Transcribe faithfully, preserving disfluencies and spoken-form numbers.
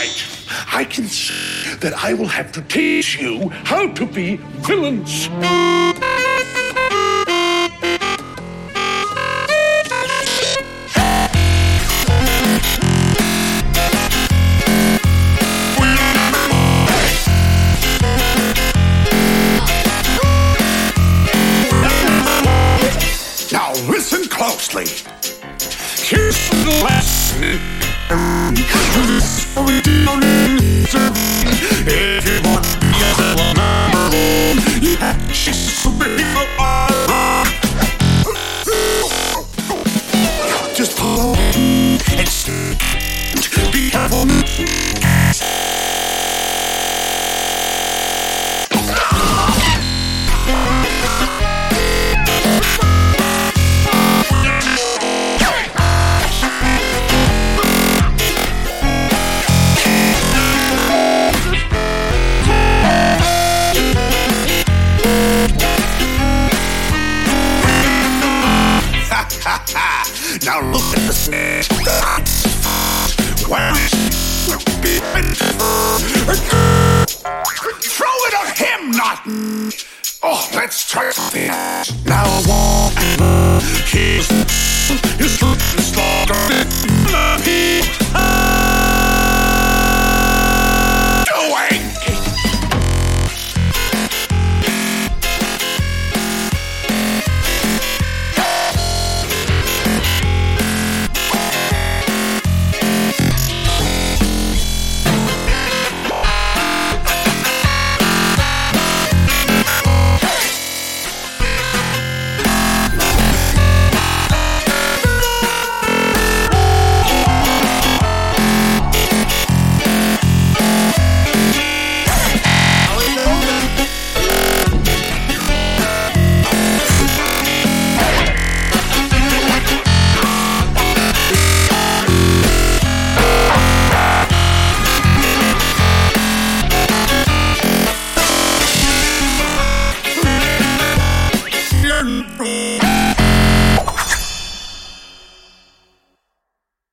right. I can see that I will have to teach you how to be villains. Now listen closely. Here's the lesson. If you want to be a villain, you have to be superhero. Just follow and be careful. Now look at the snake. Throw it on him, not me. Oh, let's try something. Now walk. He's his truth is stronger. Doing. Free.